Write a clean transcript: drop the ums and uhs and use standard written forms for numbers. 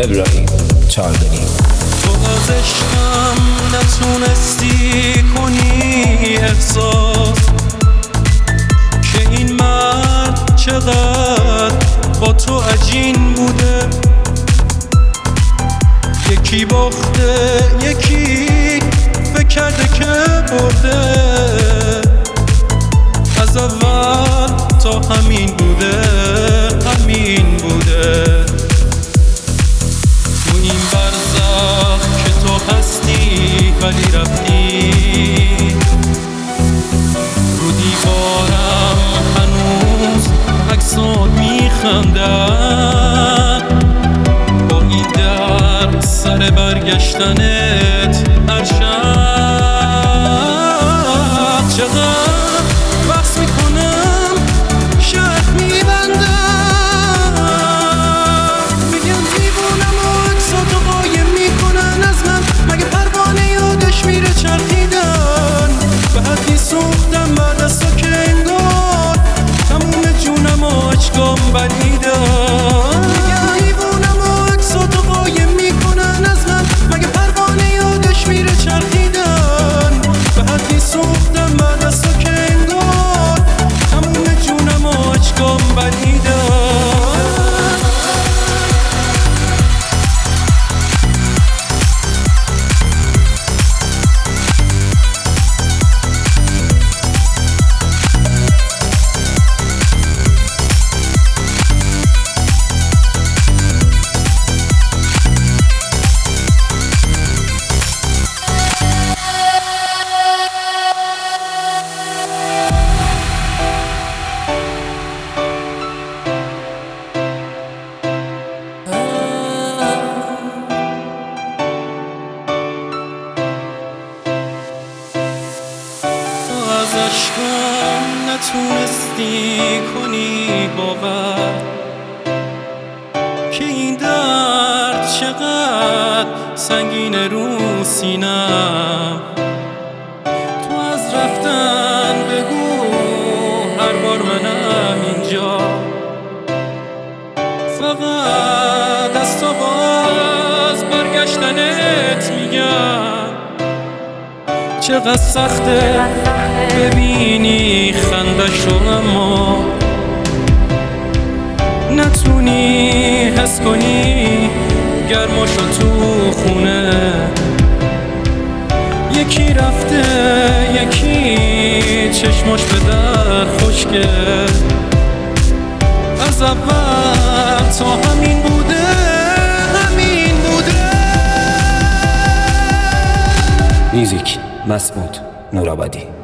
ابراهیم چاردنی. تو از عشقم نتونستی کنی احساس که این مرد چقدر با تو عجین بوده. یکی باخته یکی فکر کرده که برده. از اول تا همین بوده، همین بوده. تو این برزخ که تو هستی ولی رفتی، رو دیوارم هنوز عکسات میخندن. با این در سر برگشتنت هر شب چقدر بحث میکنم شرط میبندم. میگم دیوونم و عکساتو قایم میکنن از من. مگه پروانه یادش میره چرخیدن؟ به حدی سوختم بعد از تو که انگار تموم جونم و عشقام بلیدن. میگم دیوونم و عکساتو قایم میکنن از من. مگه پروانه یادش میره چرخیدن؟ به حدی سوختم بعد از تو که انگار تموم جونم و عشقام بلیدن. از عشقم نتونستی کنی باور که این درد چقدر سنگین رو سینم. تو از رفتن بگو هر بار منم اینجا، فقط از تو باز برگشتنت میگم. چقدر سخته ببینی خندشو اما نتونی حس کنی گرماشو تو خونه. یکی رفته یکی چشماش به در خشکه. از اول تا همین بوده، همین بوده. میوزیک مسعود نورآبادی.